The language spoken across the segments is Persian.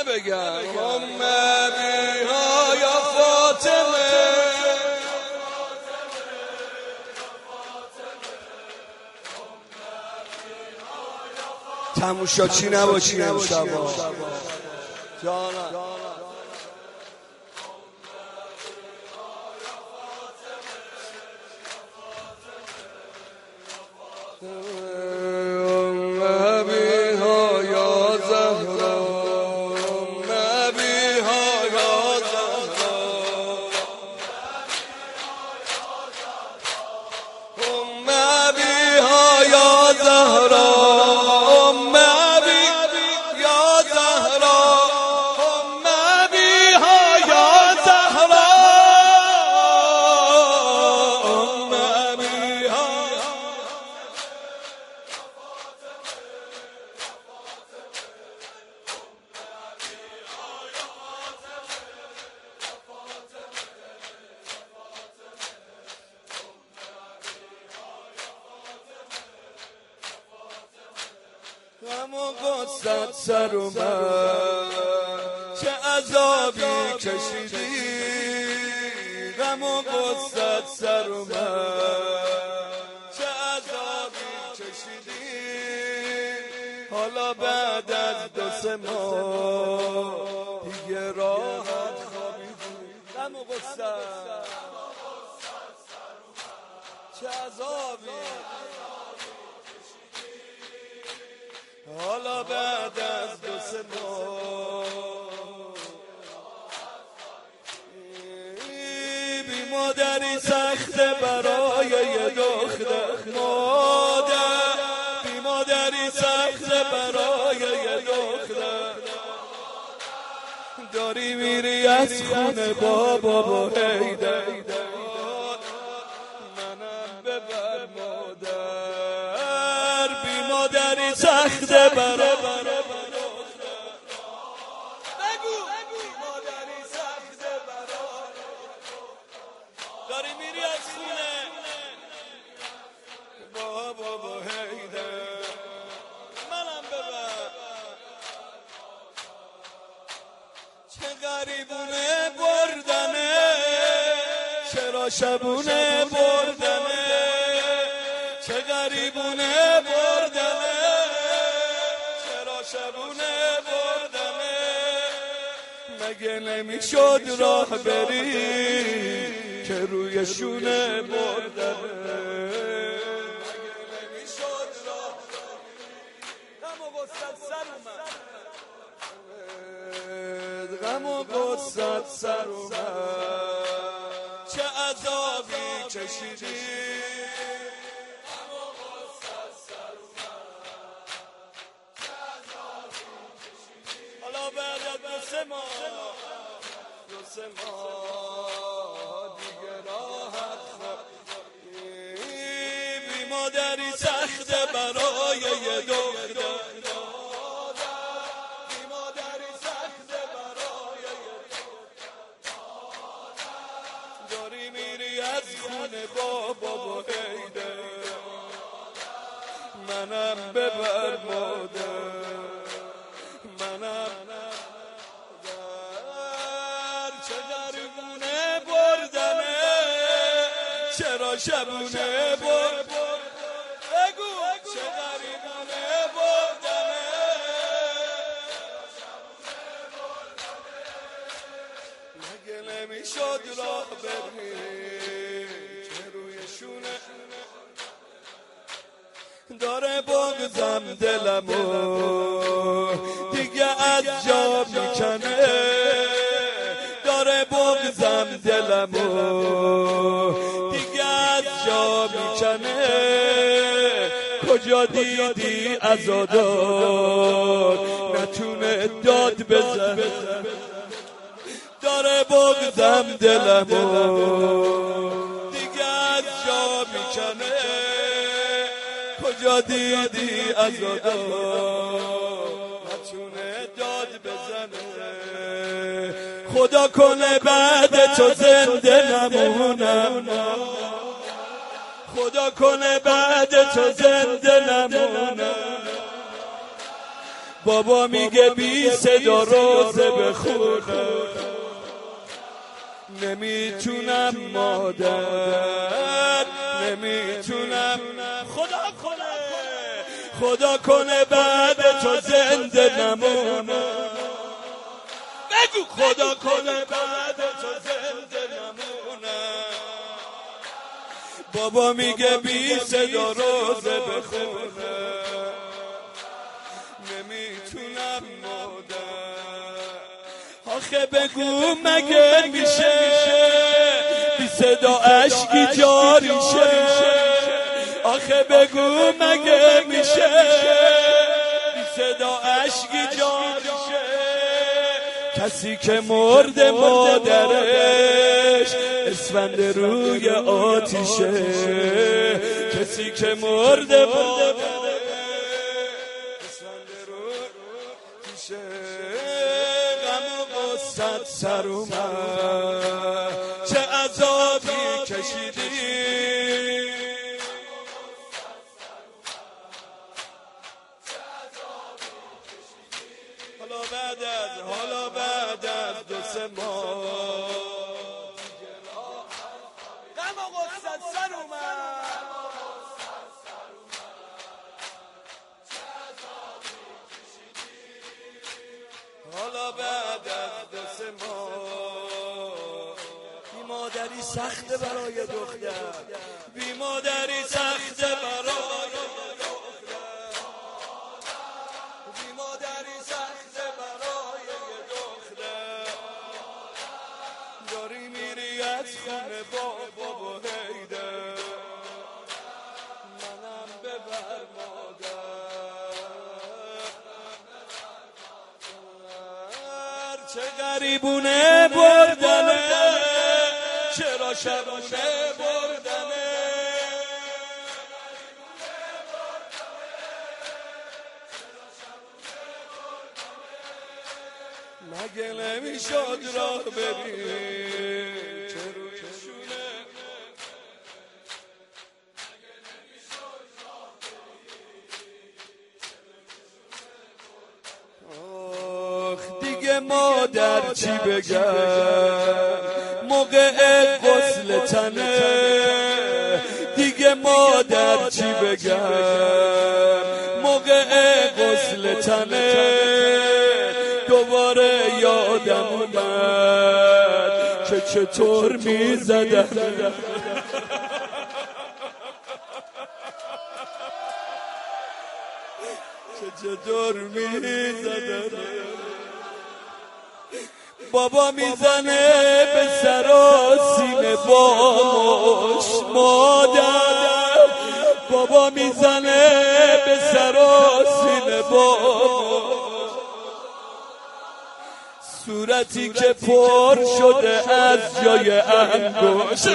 بگم بیها یا فاطمه تماشاچی نباشی امشب جانم غم و غصت سر اومد چه عذابی کشیدی غم و غصت سر اومد چه عذابی کشیدی حالا بعد از 2-3 ماه دیگه راحت خوابیدی غم و غصت چه عذابی حالا بعد از 2-3 ماه بی مادری سخته برای یه دختر مادر بی مادری سخته برای یه دختر داری میری از خونه بابا با حیدر منم ببر مادر بی مادری سخته برای داری میری از خونه بابا با حیدر منم ببر چه غریبونه بردنه چرا شبونه بردنه چه غریبونه بردنه چرا شبونه بردنه مگه نمیشد راه بری که روی شونه بردنه مگه نمیشد راه غم و غصت سر اومد غم و غصت سر اومد چه عذابی کشیدی غم و غصت سر اومد چه عذابی کشیدی حالا بعد از 2-3 ماه دیگه راحت خوابیدی بی مادری سخته برای یه دختر بی مادری سخته برای یه دختر داری میری از خونه بابا با حیدر منم ببر مادر منم چه غریبونه بردنه چرا شبونه برد بگو چه غریبونه بردنه مگه نمیشد راه بری که روی شونه داره بغضم دلمو دیگه از جا میکنه داره بغضم دلمو دیگه از جا میکنه کجا دیدی عزادار نتونه داد بزنه داره بغضم دلمو دیگه از جا میکنه کجا دیدی عزادار نتونه داد بزنه خدا کنه بعد تو زنده نمونم خدا کنه بعد تو زنده نمونم بابا میگه بی صدا روزه بخونه، نمیتونم مادر، نمیتونم. خدا کنه بعد تو زنده نمونه، بگو خدا کنه بعد تو زنده نمونه. بابا میگه بی صدا روزه بخونه، نمیتونم مادر. آخه بگو مگه میشه بی صدا اشکی جاری شه؟ آخه بگو مگه میشه بی صدا اشکی جاری شه؟ کسی که مرد مادرش اسفند روی آتیشه، کسی که مرد مادرش اسفند روی آتیشه. غم و غصت سر اومد، چه عذابی کشیدی، حالا بعد از 2-3 ماه غم و غصت سر اومد. حالا بعد از 2-3 ماه بی مادری سخته برای دختر، بی مادری سخته برای دختر، بی مادری سخته برای دختر. داری میری از خونه بابا هیده، منم ببر مادر. چه غریبونه بردنه، چرا شبونه بردنه، مگه نمیشد راه ببین چه روی شونه. آخ دیگه مادر چی بگم موقع غسل تنه، دیگه مادر چی بگم موقع غسل تنه. دوباره یادم اومد که چطور میزدم، چطور میزدم. بابا میزنه به سر و سینه بامش مادر، بابا میزنه به سر و سینه بامش. صورتی که پر شده از جای انگشت،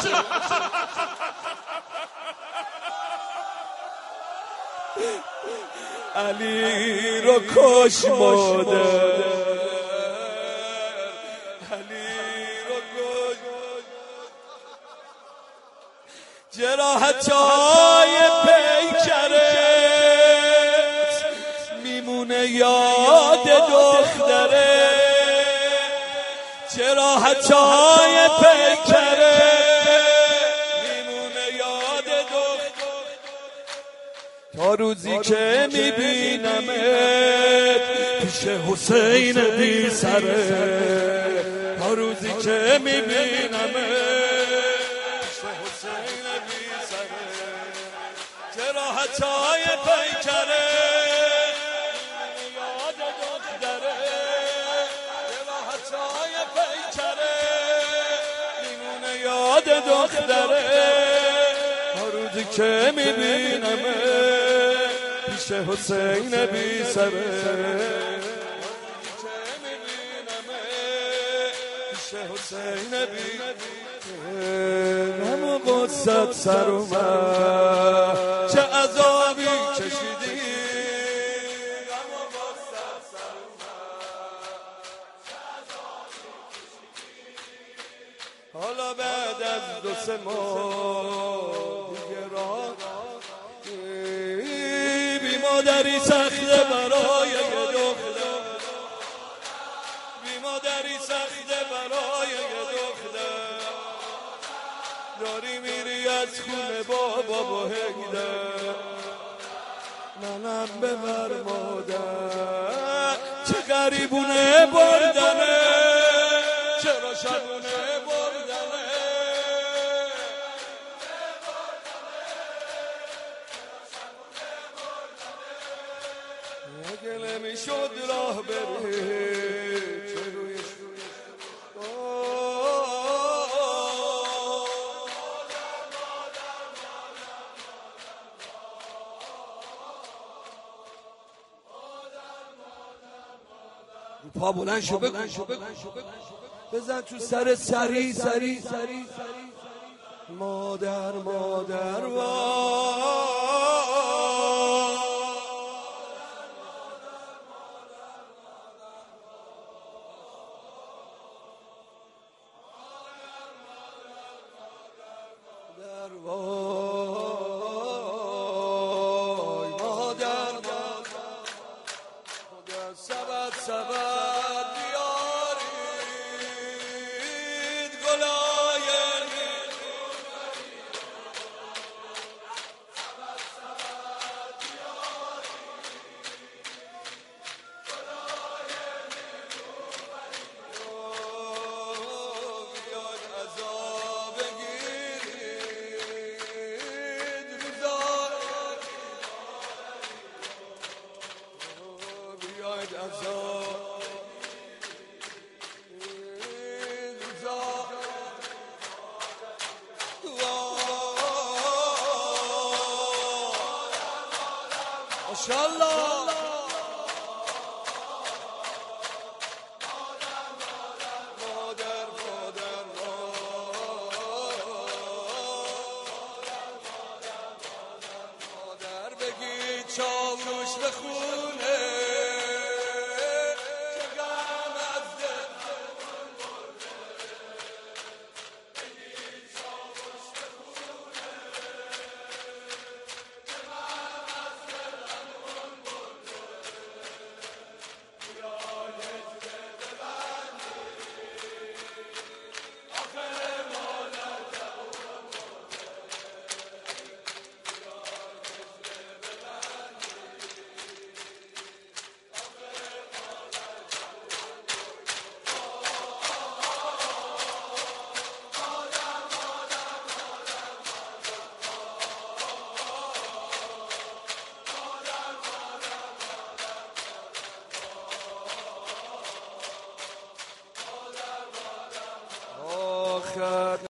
علی رو کش مادر، علی رو کش. جراحتای پیکرت میمونه یاد دختره، جراحتای پیکرت میمونه یاد دختره. تا روزی که میبینمت پیش حسین بی سره، تا روزی که میبینمت پیش حسین بی سره. جراحتای پیکره یاد دختره، جراحتای پیکره میمونه یاد دختره. تا روزی که میبینمت پیش حسین بی سره، حسین بی غم و غصت سر اومد، چه عذابی کشیدی، غم و غصت سر اومد، چه عذابی کشیدی. حالا بعد از 2-3 ماه دیگه راه بی مادری سخته برای بی مادری سخته برای یه دختر داری میری از خونه بابا با هیدر منم ببر مادر چه غریبونه بردنه چرا شبونه بردنه اگه نمیشد راه بره پا بلند شو بگو بزن تو سر سری مادر سبد بیارید گلای بیاید عذاب بگیرید بیاید عذاب ماشاءالله مادر بگی چاوش بخونه